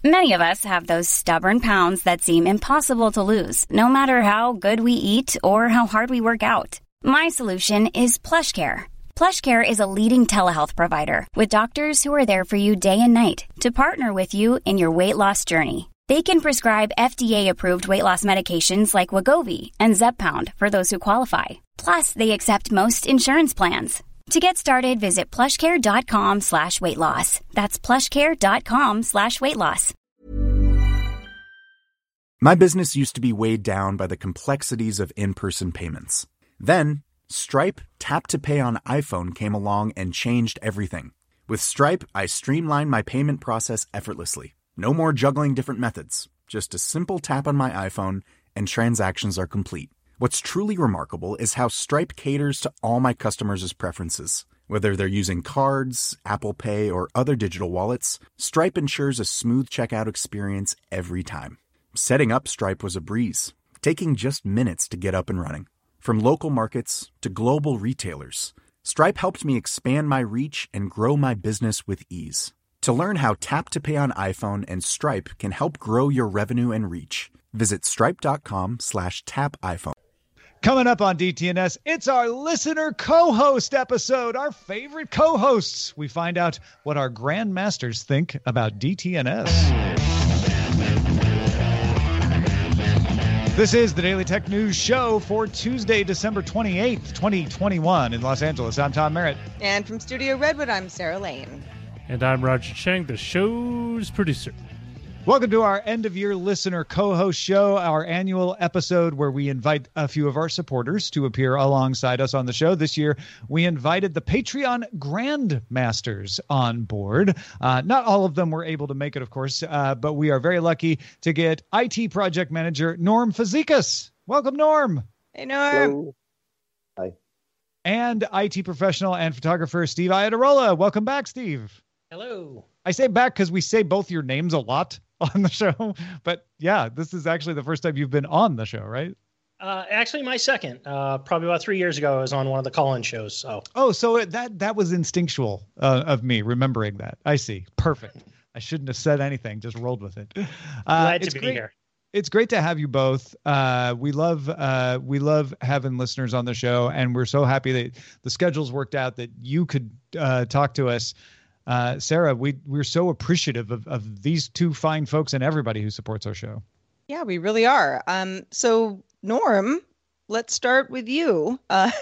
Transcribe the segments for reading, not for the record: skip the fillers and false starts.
Many of us have those stubborn pounds that seem impossible to lose, no matter how good we eat or how hard we work out. My solution is PlushCare. PlushCare is a leading telehealth provider with doctors who are there for you day and night to partner with you in your weight loss journey. They can prescribe FDA-approved weight loss medications like Wegovy and Zepbound for those who qualify. Plus, they accept most insurance plans. To get started, visit plushcare.com/weightloss. That's plushcare.com/weightloss. My business used to be weighed down by the complexities of in-person payments. Then, Stripe Tap to Pay on iPhone came along and changed everything. With Stripe, I streamlined my payment process effortlessly. No more juggling different methods. Just a simple tap on my iPhone and transactions are complete. What's truly remarkable is how Stripe caters to all my customers' preferences. Whether they're using cards, Apple Pay, or other digital wallets, Stripe ensures a smooth checkout experience every time. Setting up Stripe was a breeze, taking just minutes to get up and running. From local markets to global retailers, Stripe helped me expand my reach and grow my business with ease. To learn how Tap to Pay on iPhone and Stripe can help grow your revenue and reach, visit stripe.com/tapiphone. Coming up on DTNS, it's our listener co-host episode, our favorite co-hosts. We find out what our grandmasters think about DTNS. This is the Daily Tech News Show for Tuesday, December 28th, 2021 in Los Angeles. I'm Tom Merritt. And from Studio Redwood, I'm Sarah Lane. And I'm Roger Chang, the show's producer. Welcome to our end-of-year listener co-host show, our annual episode where we invite a few of our supporters to appear alongside us on the show. This year, we invited the Patreon Grandmasters on board. Not all of them were able to make it, of course, but we are very lucky to get IT project manager Norm Fazekas. Welcome, Norm. Hey, Norm. Hello. Hi. And IT professional and photographer Steve Iadarola. Welcome back, Steve. Hello. I say back because we say both your names a lot on the show, but yeah, this is actually the first time you've been on the show, right? Actually, my second. Probably about 3 years ago, I was on one of the call-in shows. So that was instinctual of me remembering that. I see. Perfect. I shouldn't have said anything. Just rolled with it. Glad to be here. It's great to have you both. We love having listeners on the show, and we're so happy that the schedules worked out that you could talk to us. Sarah, we're so appreciative of these two fine folks and everybody who supports our show. Yeah, we really are. So Norm, let's start with you.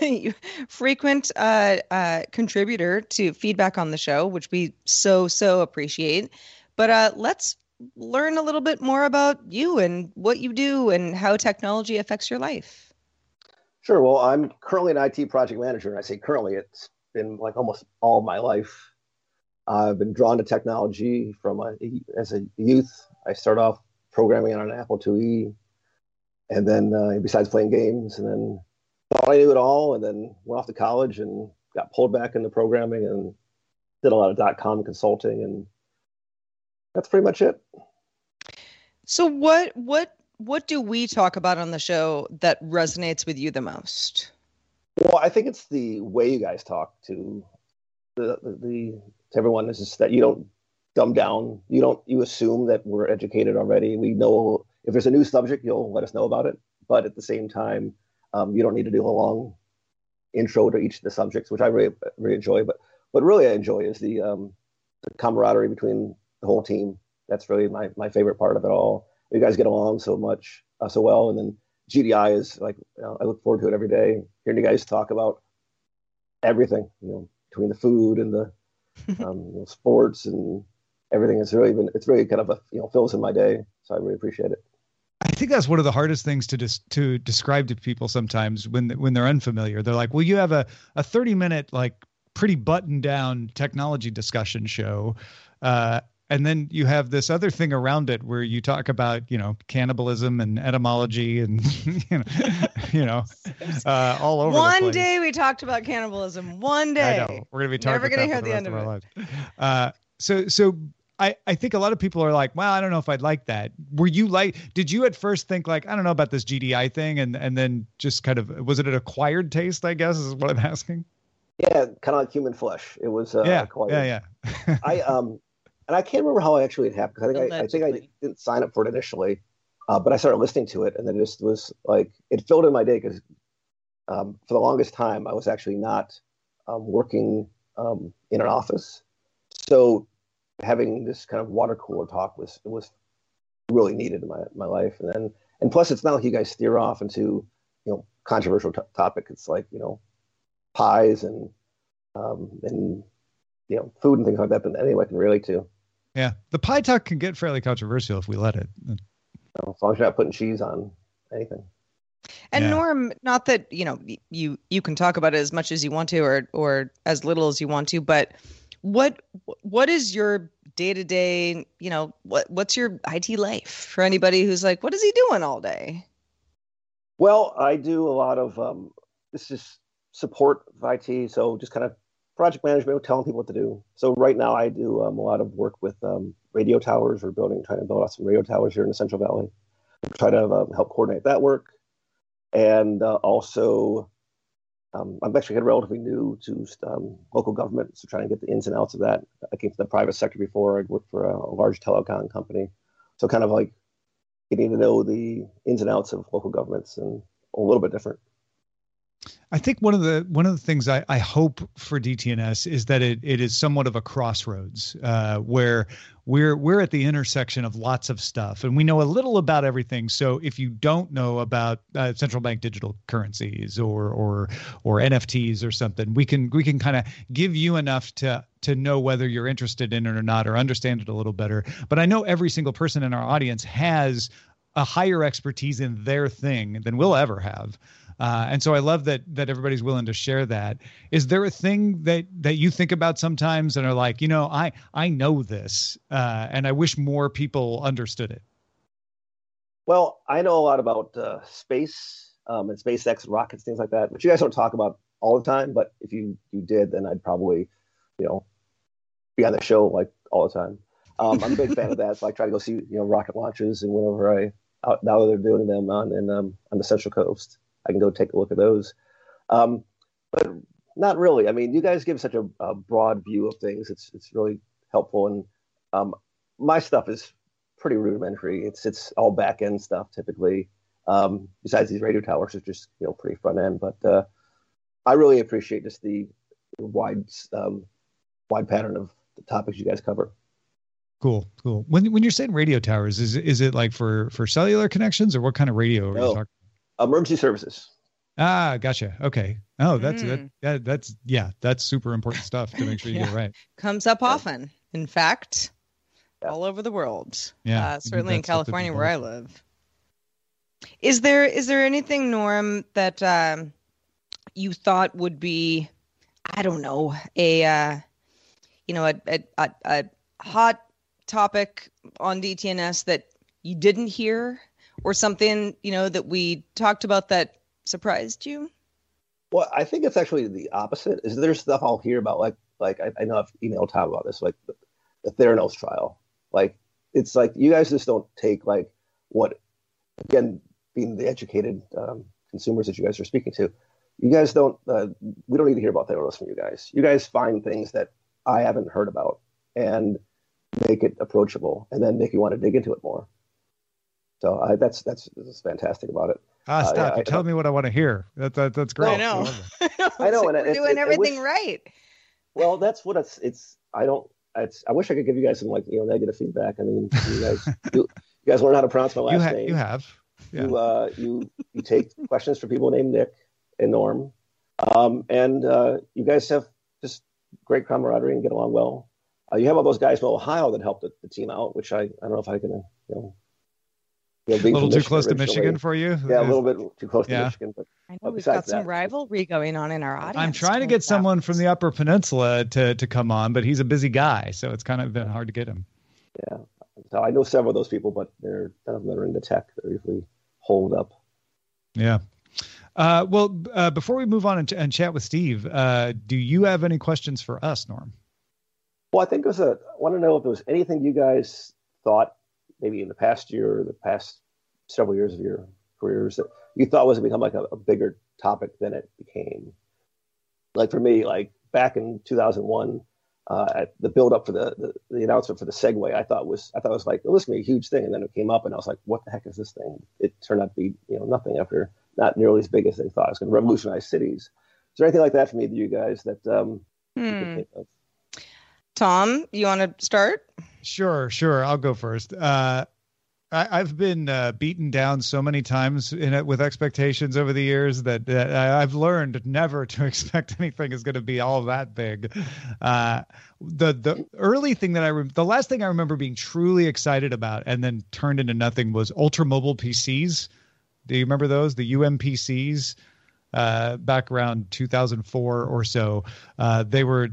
Frequent contributor to feedback on the show, which we so appreciate. But let's learn a little bit more about you and what you do and how technology affects your life. Sure. Well, I'm currently an IT project manager. And I say currently, it's been like almost all of my life. I've been drawn to technology as a youth. I started off programming on an Apple IIe, and then besides playing games, and then thought I knew it all, and then went off to college and got pulled back into programming and did a lot of .com consulting, and that's pretty much it. So what do we talk about on the show that resonates with you the most? Well, I think it's the way you guys talk to to everyone. Is just that you don't dumb down. You assume that we're educated already. We know if there's a new subject, you'll let us know about it. But at the same time, you don't need to do a long intro to each of the subjects, which I really, really enjoy. But what really I enjoy is the camaraderie between the whole team. That's really my favorite part of it all. You guys get along so well. And then GDI is like, I look forward to it every day. Hearing you guys talk about everything, between the food and the sports and everything. It's really kind of fills in my day. So I really appreciate it. I think that's one of the hardest things to describe to people sometimes when they're unfamiliar. They're like, well, you have a 30-minute, like pretty buttoned down technology discussion show. And then you have this other thing around it where you talk about, cannibalism and etymology and, all over the place. One day we talked about cannibalism. One day. I know. We're going to be talking Never about going to that hear for the the end rest of of our lives. So I think a lot of people are like, well, I don't know if I'd like that. Did you at first think like, I don't know about this GDI thing, and then just kind of, was it an acquired taste, I guess, is what I'm asking? Yeah, kind of like human flesh. It was acquired. Yeah. and I can't remember how actually it happened. I think I didn't sign up for it initially, but I started listening to it, and then it just was like it filled in my day because for the longest time I was actually not working in an office, so having this kind of water cooler talk was really needed in my life, and plus it's not like you guys steer off into controversial topic. It's like pies and food and things like that anyone can relate to. Yeah, the pie talk can get fairly controversial if we let it. As long as you're not putting cheese on anything. And Norm, not that you can talk about it as much as you want to, or as little as you want to, but what is your day-to-day? What's your IT life for anybody who's like, what is he doing all day? Well, I do a lot of this is support of IT, so just kind of project management, telling people what to do. So right now I do a lot of work with radio towers. We're trying to build out some radio towers here in the Central Valley. Try to help coordinate that work. And also, I'm actually relatively new to local government, so trying to get the ins and outs of that. I came from the private sector before. I'd worked for a large telecom company. So kind of like getting to know the ins and outs of local governments and a little bit different. I think one of the things I hope for DTNS is that it is somewhat of a crossroads where we're at the intersection of lots of stuff, and we know a little about everything. So if you don't know about central bank digital currencies or NFTs or something, we can kind of give you enough to know whether you're interested in it or not, or understand it a little better. But I know every single person in our audience has a higher expertise in their thing than we'll ever have. And so I love that everybody's willing to share that. Is there a thing that you think about sometimes and are like, I know this, and I wish more people understood it? Well, I know a lot about space and SpaceX and rockets, things like that, which you guys don't talk about all the time. But if you did, then I'd probably, be on the show like all the time. I'm a big fan of that. So I try to go see, rocket launches, and whenever now that they're doing them on the Central Coast, I can go take a look at those. But not really. I mean, you guys give such a broad view of things. It's really helpful. And my stuff is pretty rudimentary. It's all back end stuff typically. Besides these radio towers, it's just pretty front end. But I really appreciate just the wide pattern of the topics you guys cover. Cool. When you're saying radio towers, is it like for cellular connections, or what kind of radio are you talking? Emergency services. Ah, gotcha. Okay. Oh, that's super important stuff to make sure you get it right. Comes up often. In fact, all over the world. Yeah. Certainly in California where I live. Is there anything, Norm, that you thought would be, I don't know, a hot topic on DTNS that you didn't hear, or something, that we talked about that surprised you? Well, I think it's actually the opposite. Is there stuff I'll hear about, like I know I've emailed Tom about this, like the Theranos trial. Like, it's like you guys just don't take like what, again, being the educated consumers that you guys are speaking to, you guys don't, we don't need to hear about Theranos from you guys. You guys find things that I haven't heard about and make it approachable, and then make you want to dig into it more. So that's fantastic about it. Stop! You tell me what I want to hear. That's great. I know. I know. We're doing everything right. Well, that's what it's. I wish I could give you guys some negative feedback. I mean, you guys learn how to pronounce my last name. You have. Yeah. You take questions from people named Nick and Norm, and you guys have just great camaraderie and get along well. You have all those guys from Ohio that helped the team out, which I don't know if I can a little too close to Michigan for you? Yeah, a little bit too close to Michigan. But I know we've got some rivalry going on in our audience. I'm trying to get someone from the Upper Peninsula to come on, but he's a busy guy, so it's kind of been hard to get him. Yeah. So I know several of those people, but none of them that are into tech. They're usually holed up. Yeah. Before we move on and chat with Steve, do you have any questions for us, Norm? Well, I think I want to know if there was anything you guys thought maybe in the past year or the past several years of your careers that you thought was going to become like a bigger topic than it became. Like for me, like back in 2001, at the build up for the announcement for the Segway, I thought was like, oh, this is gonna be a huge thing. And then it came up and I was like, what the heck is this thing? It turned out to be, nothing after not nearly as big as they thought. It was going to revolutionize cities. Is there anything like that from either of you guys that you could think of? Tom, you want to start? Sure. I'll go first. I've been beaten down so many times with expectations over the years that I've learned never to expect anything is going to be all that big. The early thing that the last thing I remember being truly excited about and then turned into nothing was ultra mobile PCs. Do you remember those? The UMPCs back around 2004 or so. They were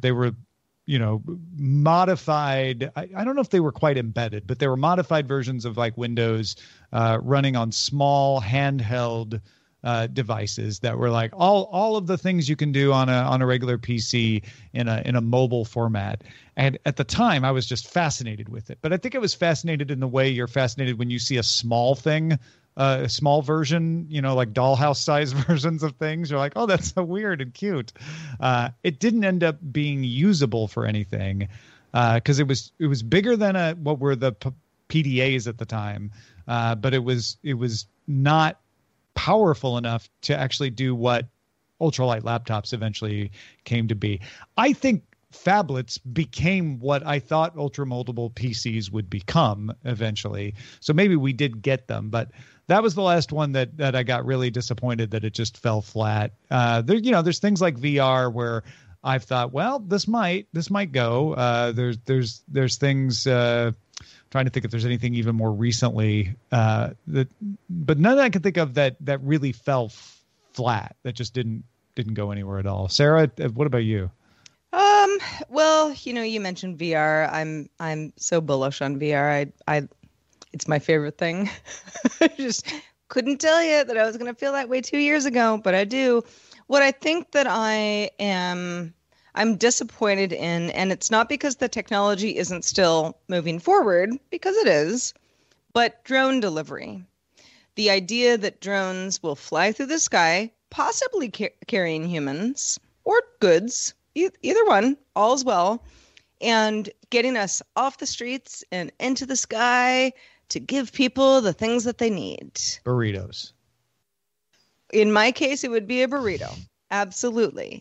modified. I don't know if they were quite embedded, but they were modified versions of like Windows running on small handheld devices that were like all of the things you can do on a regular PC in a mobile format. And at the time, I was just fascinated with it. But I think I was fascinated in the way you're fascinated when you see a small thing. A small version, like dollhouse size versions of things. You're like, oh, that's so weird and cute. It didn't end up being usable for anything because it was bigger than what were the PDAs at the time, but it was not powerful enough to actually do what ultralight laptops eventually came to be. I think phablets became what I thought ultra mobile PCs would become eventually. So maybe we did get them, but that was the last one that I got really disappointed that it just fell flat. There's things like VR where I've thought, well, this might go. There's things. Trying to think if there's anything even more recently but none that I can think of that really fell flat. That just didn't go anywhere at all. Sarah, what about you? Well, you mentioned VR. I'm so bullish on VR. It's my favorite thing. I just couldn't tell you that I was going to feel that way 2 years ago, but I do. What I think that I'm disappointed in, and it's not because the technology isn't still moving forward, because it is, but drone delivery. The idea that drones will fly through the sky, possibly carrying humans or goods, either one, all's well, and getting us off the streets and into the sky to give people the things that they need. Burritos. In my case, it would be a burrito. Absolutely.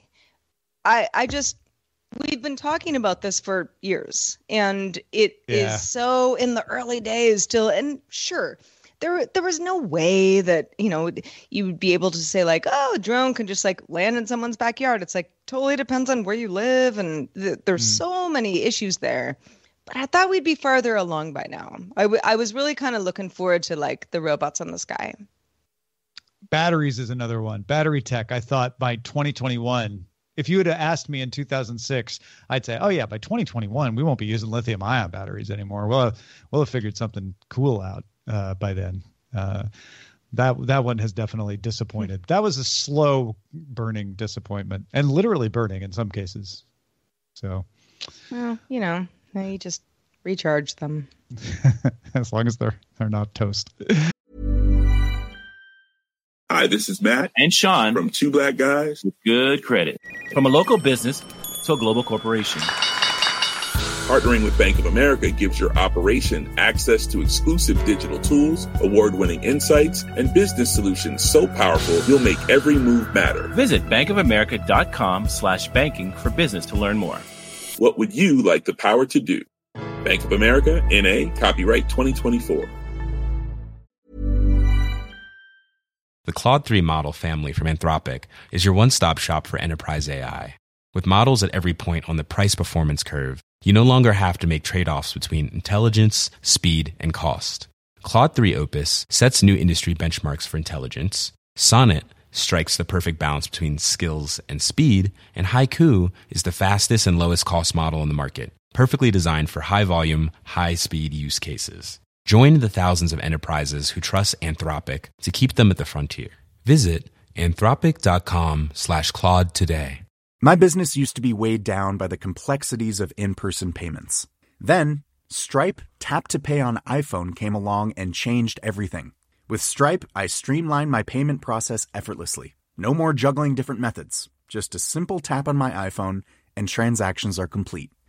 We've been talking about this for years, and it is so in the early days still. And sure, there was no way that, you would be able to say like, oh, a drone can just like land in someone's backyard. It's like totally depends on where you live. And there's so many issues there. But I thought we'd be farther along by now. I was really kind of looking forward to like the robots on the sky. Batteries is another one. Battery tech. I thought by 2021, if you had asked me in 2006, I'd say, oh yeah, by 2021, we won't be using lithium ion batteries anymore. We'll have figured something cool out by then. That one has definitely disappointed. That was a slow burning disappointment, and literally burning in some cases. So, well, you just recharge them. As long as they're not toast. Hi, this is Matt and Sean from Two Black Guys with Good Credit. From a local business to a global corporation. Partnering with Bank of America gives your operation access to exclusive digital tools, award-winning insights, and business solutions so powerful you'll make every move matter. Visit bankofamerica.com/banking for business to learn more. What would you like the power to do? Bank of America, N.A., copyright 2024. The Claude 3 model family from Anthropic is your one-stop shop for enterprise AI. With models at every point on the price-performance curve, you no longer have to make trade-offs between intelligence, speed, and cost. Claude 3 Opus sets new industry benchmarks for intelligence. Sonnet strikes the perfect balance between skills and speed. And Haiku is the fastest and lowest cost model in the market, perfectly designed for high-volume, high-speed use cases. Join the thousands of enterprises who trust Anthropic to keep them at the frontier. Visit anthropic.com/Claude today. My business used to be weighed down by the complexities of in-person payments. Then, Stripe Tap to Pay on iPhone came along and changed everything. With Stripe, I streamlined my payment process effortlessly. No more juggling different methods. Just a simple tap on my iPhone, and transactions are complete.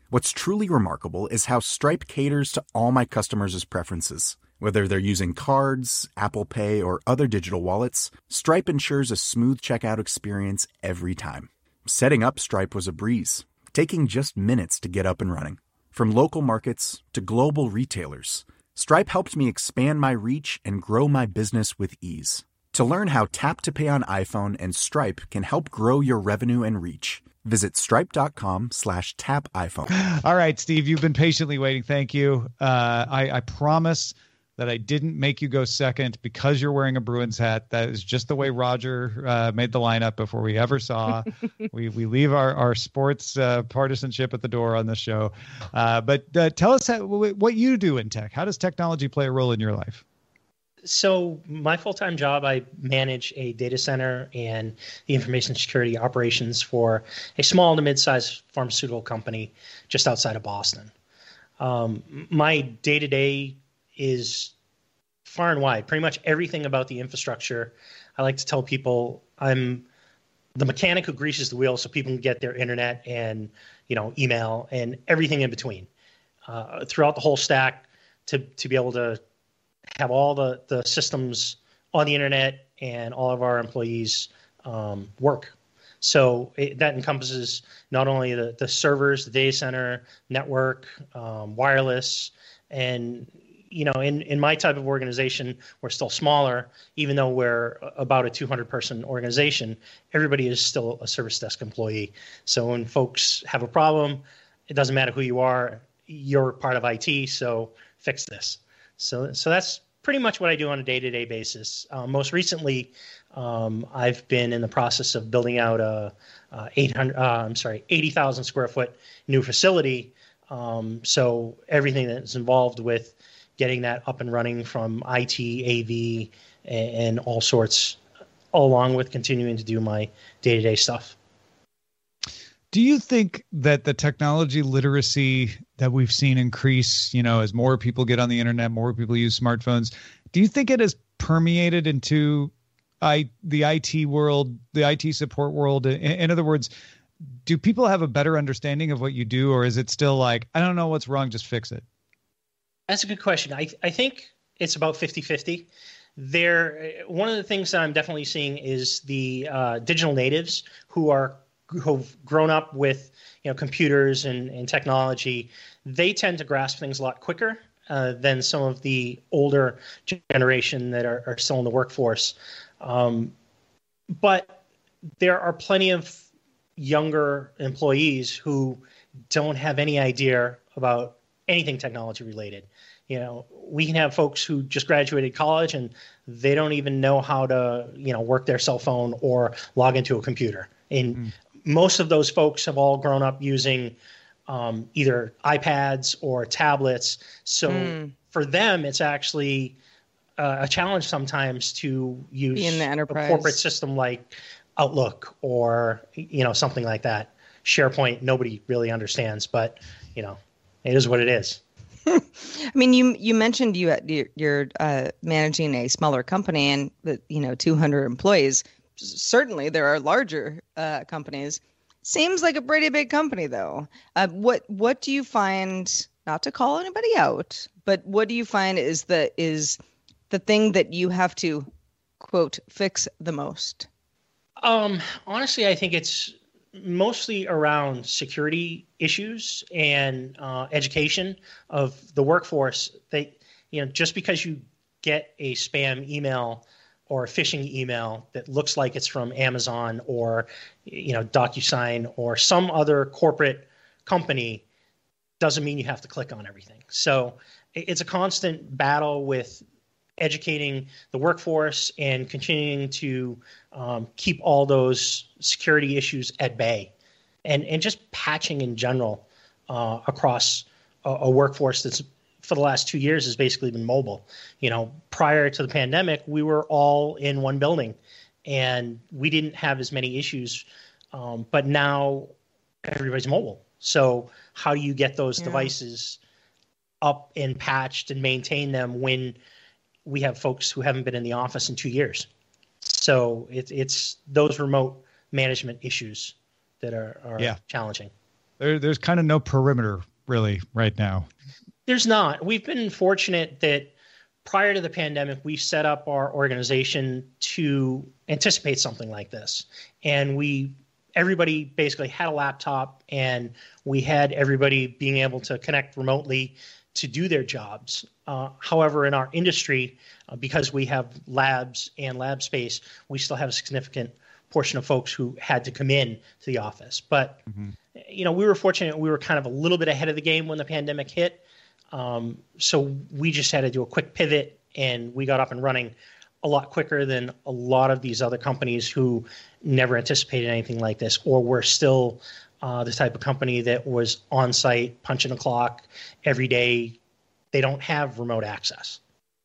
What's truly remarkable is how Stripe caters to all my customers' preferences. Whether they're using cards, Apple Pay, or other digital wallets, Stripe ensures a smooth checkout experience every time. Setting up Stripe was a breeze, taking just minutes to get up and running. From local markets to global retailers, Stripe helped me expand my reach and grow my business with ease. To learn how Tap to Pay on iPhone and Stripe can help grow your revenue and reach, visit stripe.com/tapiphone. All right, Steve, you've been patiently waiting. Thank you. I promise that I didn't make you go second because you're wearing a Bruins hat. That is just the way Roger made the lineup before we ever saw. we leave our sports partisanship at the door on this show. But tell us what you do in tech. How does technology play a role in your life? So my full-time job, I manage a data center and the information security operations for a small to mid-sized pharmaceutical company just outside of Boston. My day-to-day is far and wide, pretty much everything about the infrastructure. I like to tell people I'm the mechanic who greases the wheel so people can get their internet and, email and everything in between throughout the whole stack to be able to have all the systems on the internet and all of our employees work. So that encompasses not only the servers, the data center, network, wireless, and in my type of organization, we're still smaller, even though we're about a 200-person organization. Everybody is still a service desk employee. So when folks have a problem, it doesn't matter who you are. You're part of IT, so fix this. So that's pretty much what I do on a day-to-day basis. Most recently, I've been in the process of building out a 80,000 square foot new facility. So everything that's involved with getting that up and running from IT, AV, and all sorts, along with continuing to do my day-to-day stuff. Do you think that the technology literacy that we've seen increase, as more people get on the internet, more people use smartphones, do you think it has permeated into the IT world, the IT support world? In other words, do people have a better understanding of what you do, or is it still like, I don't know what's wrong, just fix it? That's a good question. I think it's about 50-50. One of the things that I'm definitely seeing is the digital natives who've grown up with computers and technology. They tend to grasp things a lot quicker than some of the older generation that are still in the workforce. But there are plenty of younger employees who don't have any idea about anything technology related. We can have folks who just graduated college and they don't even know how to, work their cell phone or log into a computer. And most of those folks have all grown up using either iPads or tablets. So for them, it's actually a challenge sometimes to use in the enterprise. A corporate system like Outlook or, something like that. SharePoint, nobody really understands, but, it is what it is. I mean, you mentioned you're managing a smaller company and 200 employees. Certainly, there are larger companies. Seems like a pretty big company, though. What do you find? Not to call anybody out, but what do you find is the thing that you have to quote fix the most? Honestly, I think it's mostly around security issues and education of the workforce. Just because you get a spam email or a phishing email that looks like it's from Amazon or DocuSign or some other corporate company doesn't mean you have to click on everything. So it's a constant battle with educating the workforce and continuing to keep all those security issues at bay and just patching in general across a workforce that's for the last 2 years has basically been mobile. Prior to the pandemic, we were all in one building and we didn't have as many issues. But now everybody's mobile. So how do you get those devices up and patched and maintain them when we have folks who haven't been in the office in 2 years? So it's those remote management issues that are challenging. There's kind of no perimeter really right now. There's not. We've been fortunate that prior to the pandemic, we set up our organization to anticipate something like this. And everybody basically had a laptop, and we had everybody being able to connect remotely to do their jobs. However, in our industry, because we have labs and lab space, we still have a significant portion of folks who had to come in to the office. But, we were fortunate. We were kind of a little bit ahead of the game when the pandemic hit. So we just had to do a quick pivot, and we got up and running a lot quicker than a lot of these other companies who never anticipated anything like this, or were still the type of company that was on site, punching a clock every day. They don't have remote access.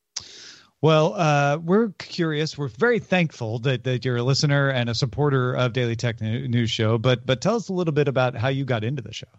Well, we're curious. We're very thankful that you're a listener and a supporter of Daily Tech News Show. But tell us a little bit about how you got into the show.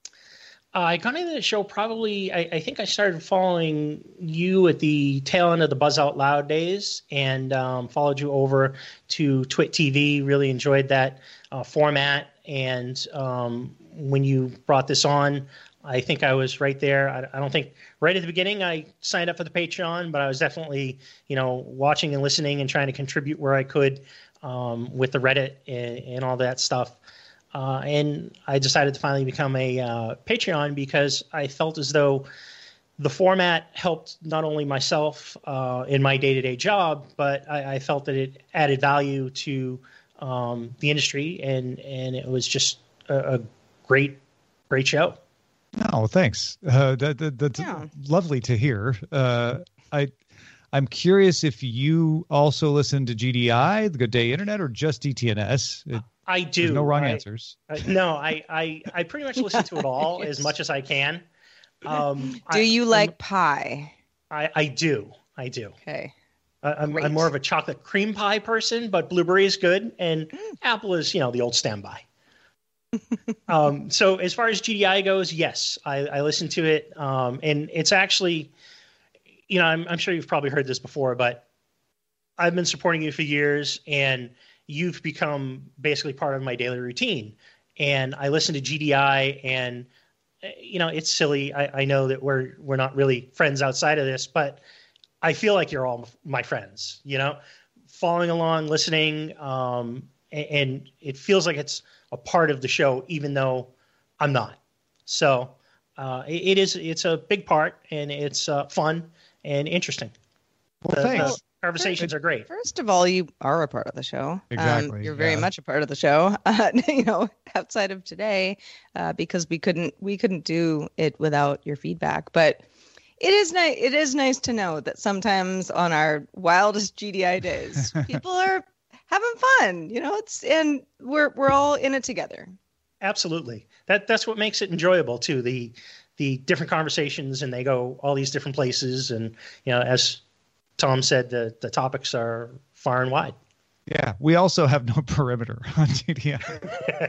I got into the show probably, I think I started following you at the tail end of the Buzz Out Loud days, and followed you over to Twit TV. Really enjoyed that format. And when you brought this on, I think I was right there. I don't think right at the beginning I signed up for the Patreon, but I was definitely, watching and listening and trying to contribute where I could with the Reddit and all that stuff. And I decided to finally become a Patreon because I felt as though the format helped not only myself in my day-to-day job, but I felt that it added value to the industry, and it was just a great show. Oh, thanks. That's lovely to hear. I'm curious if you also listen to GDI, the Good Day Internet, or just DTNS. I do. There's no wrong answers. No, I pretty much listen to it all as much as I can. Do you like pie? I do. Okay. I'm more of a chocolate cream pie person, but blueberry is good, and apple is, the old standby. So as far as GDI goes, yes, I listen to it. And it's actually, I'm sure you've probably heard this before, but I've been supporting you for years, and you've become basically part of my daily routine. And I listen to GDI, and, it's silly. I know that we're not really friends outside of this, but I feel like you're all my friends, following along, listening. And it feels like it's a part of the show, even though I'm not. So it's a big part, and it's fun and interesting. Well, thanks. Conversations are great. First of all, you are a part of the show. Exactly. You're very much a part of the show. Outside of today, because we couldn't do it without your feedback. But it is nice to know that sometimes on our wildest GDI days, people are having fun. And we're all in it together. Absolutely. That's what makes it enjoyable too. The different conversations, and they go all these different places, and as Tom said, the topics are far and wide. Yeah, we also have no perimeter on GDI.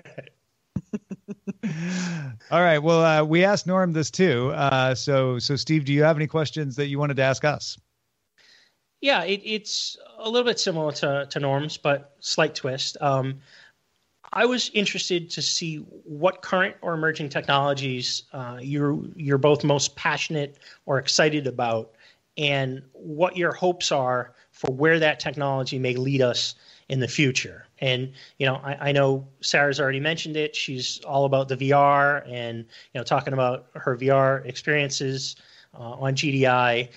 All right. Well, we asked Norm this too. So Steve, do you have any questions that you wanted to ask us? Yeah, it's a little bit similar to Norm's, but slight twist. I was interested to see what current or emerging technologies you're both most passionate or excited about, and what your hopes are for where that technology may lead us in the future. And, I know Sarah's already mentioned it. She's all about the VR and, talking about her VR experiences on GDI.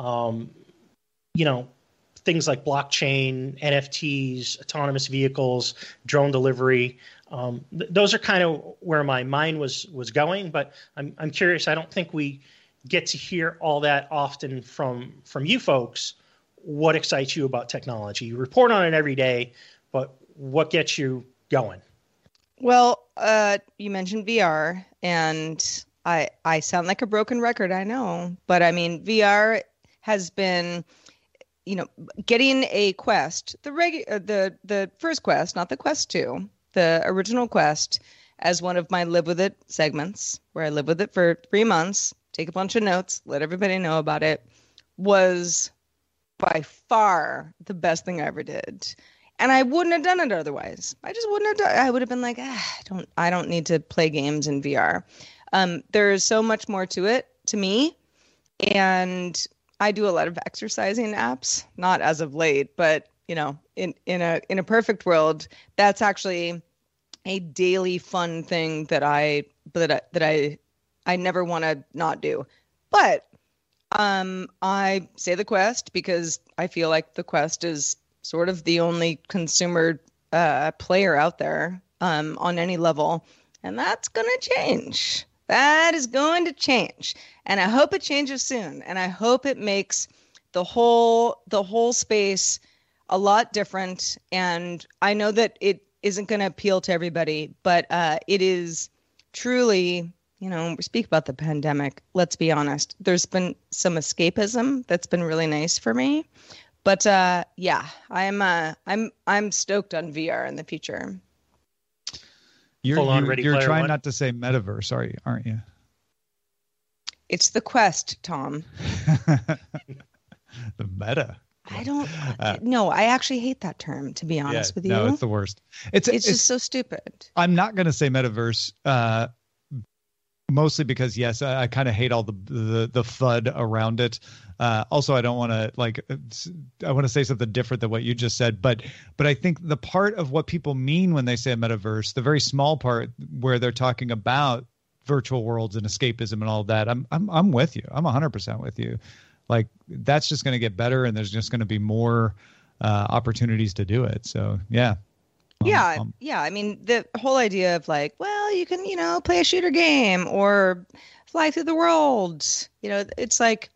Things like blockchain, NFTs, autonomous vehicles, drone delivery. Those are kind of where my mind was going, but I'm curious. I don't think we get to hear all that often from you folks. What excites you about technology? You report on it every day, but what gets you going? Well, you mentioned VR, and I sound like a broken record, I know, but I mean, VR has been, getting a Quest, the first Quest, not the Quest 2, the original Quest, as one of my Live With It segments, where I live with it for 3 months, take a bunch of notes, let everybody know about it, was by far the best thing I ever did. And I wouldn't have done it otherwise. I just wouldn't have done. I would have been like, I don't need to play games in VR. There is so much more to it to me, and I do a lot of exercising apps. Not as of late, but in a perfect world, that's actually a daily fun thing that I never want to not do. But I say the Quest because I feel like the Quest is sort of the only consumer player out there on any level. And that's going to change. That is going to change. And I hope it changes soon. And I hope it makes the whole space a lot different. And I know that it isn't going to appeal to everybody, but it is truly, we speak about the pandemic. Let's be honest. There's been some escapism that's been really nice for me. But yeah, I'm stoked on VR in the future. You're trying not to say metaverse, aren't you? It's the Quest, Tom. The meta. I don't. No, I actually hate that term. To be honest with you, no, it's the worst. It's just so stupid. I'm not going to say metaverse. Mostly because, yes, I kind of hate all the FUD around it. Also, I don't want to I want to say something different than what you just said. But I think the part of what people mean when they say a metaverse, the very small part where they're talking about virtual worlds and escapism and all of that, I'm with you. I'm 100% with you. Like, that's just going to get better, and there's just going to be more opportunities to do it. So, yeah. Yeah. I mean, the whole idea of like, well, you can, play a shooter game or fly through the world. It's like,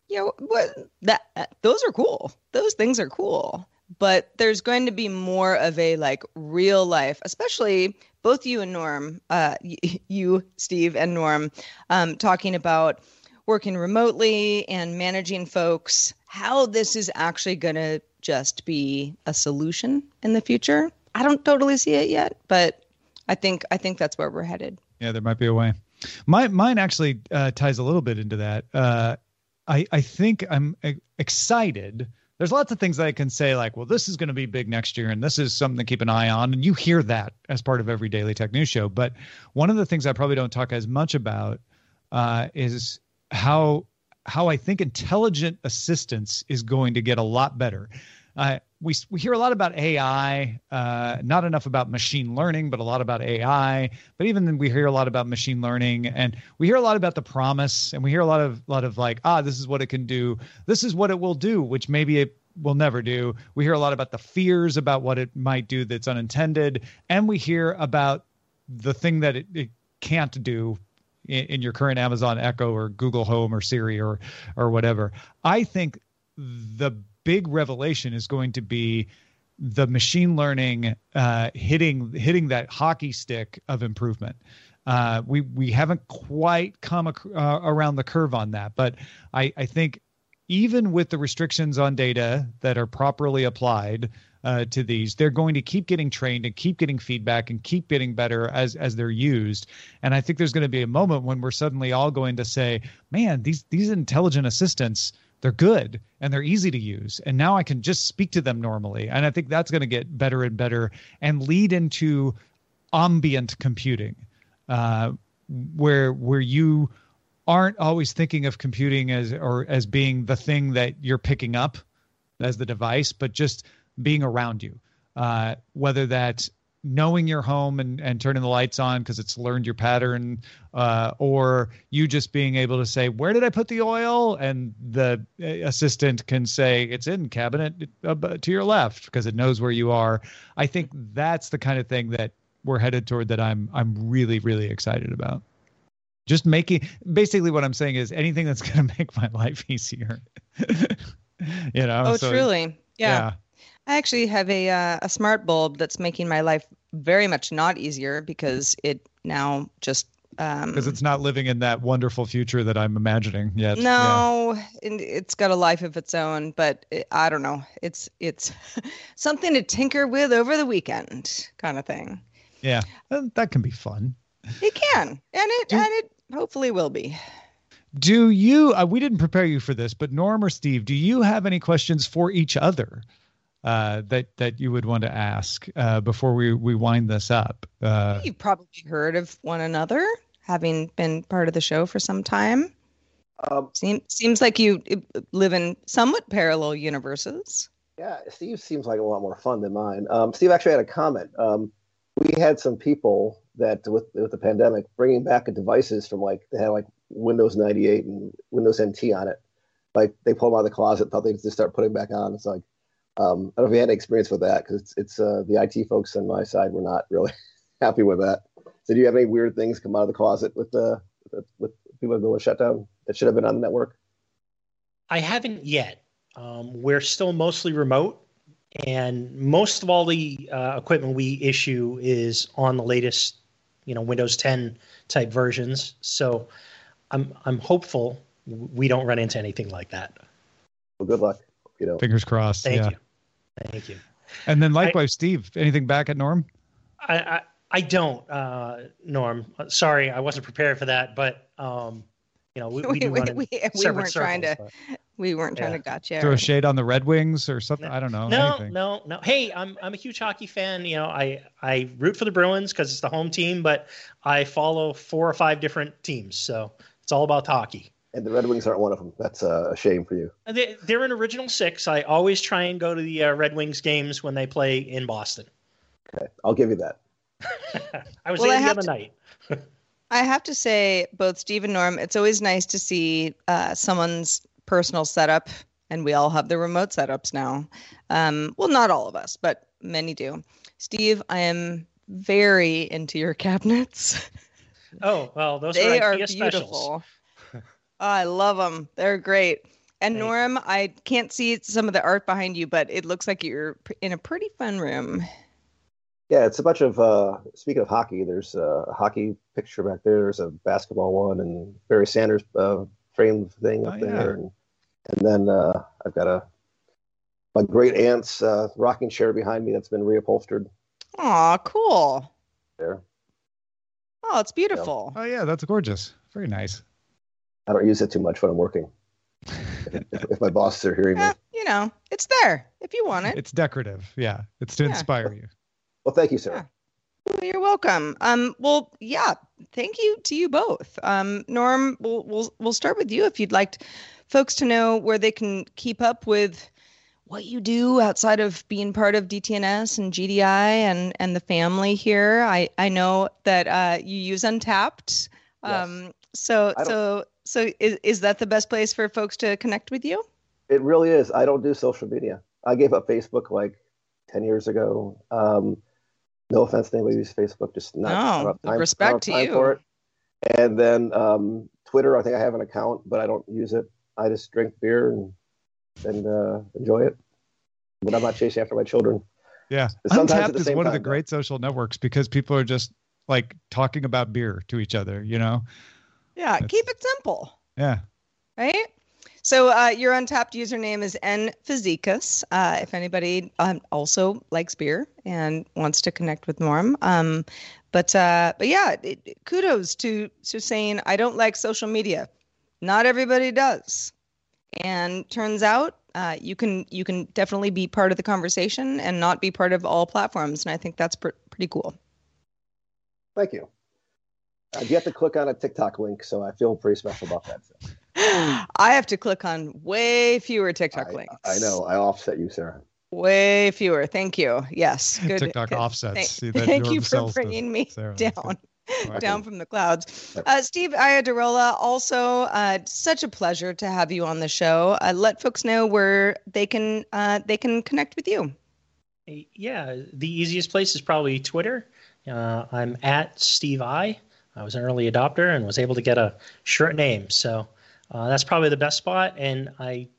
those are cool. Those things are cool. But there's going to be more of a like real life, especially both you and Norm, you, Steve, and Norm, talking about working remotely and managing folks, how this is actually going to just be a solution in the future. I don't totally see it yet, but I think that's where we're headed. Yeah, there might be a way. Mine actually ties a little bit into that. I think I'm excited. There's lots of things that I can say like, well, this is going to be big next year, and this is something to keep an eye on. And you hear that as part of every Daily Tech News show. But one of the things I probably don't talk as much about is how I think intelligent assistance is going to get a lot better. We hear a lot about AI, not enough about machine learning, but a lot about AI. But even then, we hear a lot about machine learning, and we hear a lot about the promise, and we hear a lot of like, this is what it can do, this is what it will do, which maybe it will never do. We hear a lot about the fears about what it might do that's unintended, and we hear about the thing that it can't do in your current Amazon Echo or Google Home or Siri or whatever. I think the big revelation is going to be the machine learning hitting that hockey stick of improvement. We haven't quite come around the curve on that, but I think even with the restrictions on data that are properly applied to these, they're going to keep getting trained and keep getting feedback and keep getting better as they're used. And I think there's going to be a moment when we're suddenly all going to say, man, these intelligent assistants, they're good and they're easy to use. And now I can just speak to them normally. And I think that's going to get better and better and lead into ambient computing, where you aren't always thinking of computing as being the thing that you're picking up as the device, but just being around you, whether that's knowing your home and turning the lights on because it's learned your pattern, or you just being able to say, where did I put the oil? And the assistant can say, it's in cabinet to your left because it knows where you are. I think that's the kind of thing that we're headed toward that I'm really, really excited about. Just basically what I'm saying is anything that's going to make my life easier. Truly. Yeah. I actually have a smart bulb that's making my life very much not easier because it now just because it's not living in that wonderful future that I'm imagining yet. No, it's got a life of its own, but I don't know. It's something to tinker with over the weekend, kind of thing. Yeah, that can be fun. It can, and it hopefully will be. Do you? We didn't prepare you for this, but Norm or Steve, do you have any questions for each other? that you would want to ask before we wind this up? You've probably heard of one another, having been part of the show for some time. Seems like you live in somewhat parallel universes. Yeah, Steve seems like a lot more fun than mine. Steve actually had a comment. We had some people that with the pandemic bringing back devices from they had Windows 98 and Windows NT on it. Like they pulled them out of the closet, thought they'd just start putting back on. It's like, I don't know if you had any experience with that, because it's the IT folks on my side were not really happy with that. So do you have any weird things come out of the closet with people going shutdown that should have been on the network? I haven't yet. We're still mostly remote, and most of all the equipment we issue is on the latest, Windows 10 type versions. So I'm hopeful we don't run into anything like that. Well, good luck. Fingers crossed. Thank you. And then likewise, Steve, anything back at Norm? I don't, Norm. Sorry, I wasn't prepared for that, but we weren't trying to gotcha. Throw a shade on the Red Wings or something. I don't know. No. Hey, I'm a huge hockey fan. I root for the Bruins because it's the home team, but I follow 4 or 5 different teams, so it's all about hockey. And the Red Wings aren't one of them. That's a shame for you. They're an original 6. I always try and go to the Red Wings games when they play in Boston. Okay, I'll give you that. I was there the other night. I have to say, both Steve and Norm, it's always nice to see someone's personal setup, and we all have the remote setups now. Well, not all of us, but many do. Steve, I am very into your cabinets. Oh, well, those they are beautiful. Specials. I love them. They're great. And Norm, I can't see some of the art behind you, but it looks like you're in a pretty fun room. Yeah, it's a bunch of, speaking of hockey, there's a hockey picture back there. There's a basketball one and Barry Sanders framed thing up there. And then I've got my great aunt's rocking chair behind me that's been reupholstered. Aw, cool. There. Oh, it's beautiful. Oh, yeah, that's gorgeous. Very nice. I don't use it too much when I'm working. if my bosses are hearing me. It's there if you want it. It's decorative. Yeah, it's to inspire you. Well, thank you, sir. Yeah. Well, you're welcome. Well, yeah, thank you to you both. Norm, we'll start with you if you'd like folks to know where they can keep up with what you do outside of being part of DTNS and GDI and the family here. I know that you use Untapped. Yes. So is that the best place for folks to connect with you? It really is. I don't do social media. I gave up Facebook 10 years ago. No offense to anybody who uses Facebook, just not time, respect to you for it. And then Twitter, I think I have an account, but I don't use it. I just drink beer and enjoy it. But I'm not chasing after my children. Yeah, Untapped is one of the great social networks because people are just talking about beer to each other. Yeah, keep it simple. Yeah. Right? So your Untapped username is nphysicus. If anybody also likes beer and wants to connect with Norm. But yeah, kudos to saying I don't like social media. Not everybody does. And turns out you can definitely be part of the conversation and not be part of all platforms. And I think that's pretty cool. Thank you. You have to click on a TikTok link, so I feel pretty special about that. So. I have to click on way fewer TikTok links. I know. I offset you, Sarah. Way fewer. Thank you. Yes. Good. TikTok offsets. Thank you for bringing me down from the clouds. Steve Iadarola, also such a pleasure to have you on the show. Let folks know where they can connect with you. Yeah, the easiest place is probably Twitter. I'm at Steve I. I was an early adopter and was able to get a short name. So that's probably the best spot. And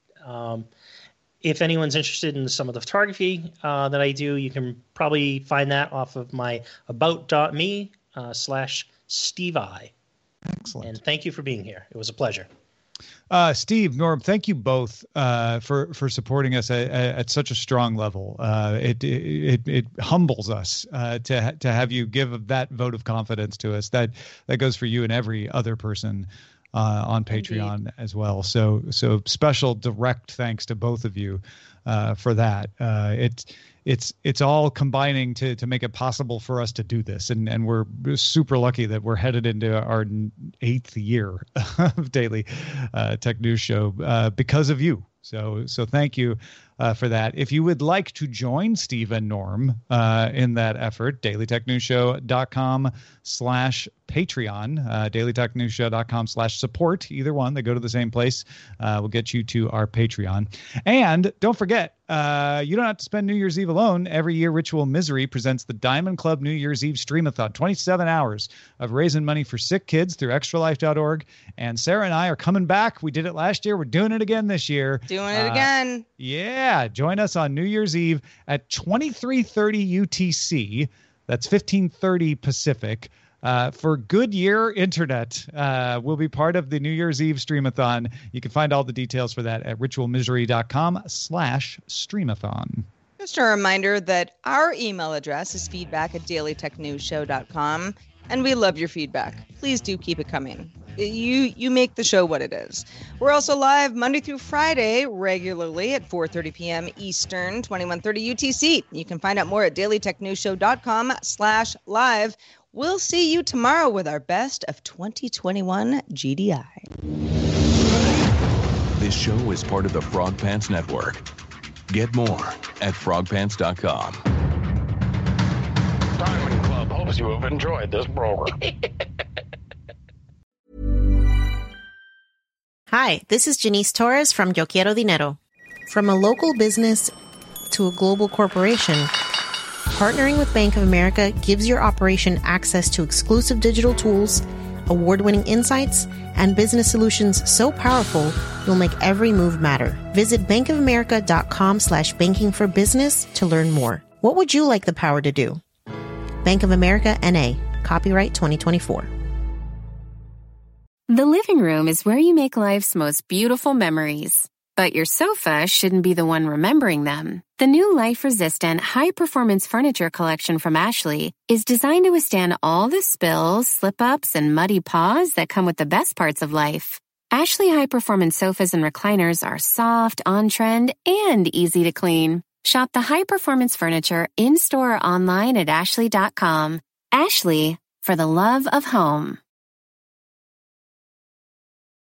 if anyone's interested in some of the photography that I do, you can probably find that off of my about.me /Steve I. Excellent. And thank you for being here. It was a pleasure. Steve, Norm, thank you both for supporting us at such a strong level. It humbles us to have you give that vote of confidence to us. That goes for you and every other person on Patreon as well. So special direct thanks to both of you for that. It's all combining to make it possible for us to do this, and we're super lucky that we're headed into our 8th year of Daily Tech News Show because of you. So thank you for that. If you would like to join Steve and Norm in that effort, dailytechnewsshow.com/Patreon, dailytechnewsshow.com/support, either one, they go to the same place, will get you to our Patreon. And don't forget, you don't have to spend New Year's Eve alone. Every year, Ritual Misery presents the Diamond Club New Year's Eve Streamathon, 27 hours of raising money for sick kids through extralife.org. And Sarah and I are coming back. We did it last year. We're doing it again this year. Doing it again. Yeah. Join us on New Year's Eve at 23:30 UTC. That's 15:30 Pacific. For Goodyear Internet, will be part of the New Year's Eve Streamathon. You can find all the details for that at ritualmisery.com/streamathon. Just a reminder that our email address is feedback@dailytechnewsshow.com, and we love your feedback. Please do keep it coming. You make the show what it is. We're also live Monday through Friday regularly at 4:30 p.m. Eastern, 21:30 UTC. You can find out more at dailytechnewsshow.com/live. We'll see you tomorrow with our best of 2021 GDI. This show is part of the Frog Pants Network. Get more at frogpants.com. Diamond Club hopes you have enjoyed this program. Hi, this is Janice Torres from Yo Quiero Dinero. From a local business to a global corporation, partnering with Bank of America gives your operation access to exclusive digital tools, award-winning insights, and business solutions so powerful you'll make every move matter. Visit bankofamerica.com/banking for business to learn more. What would you like the power to do? Bank of America, N.A. Copyright 2024. The living room is where you make life's most beautiful memories. But your sofa shouldn't be the one remembering them. The new life-resistant, high-performance furniture collection from Ashley is designed to withstand all the spills, slip-ups, and muddy paws that come with the best parts of life. Ashley high-performance sofas and recliners are soft, on-trend, and easy to clean. Shop the high-performance furniture in-store or online at ashley.com. Ashley, for the love of home.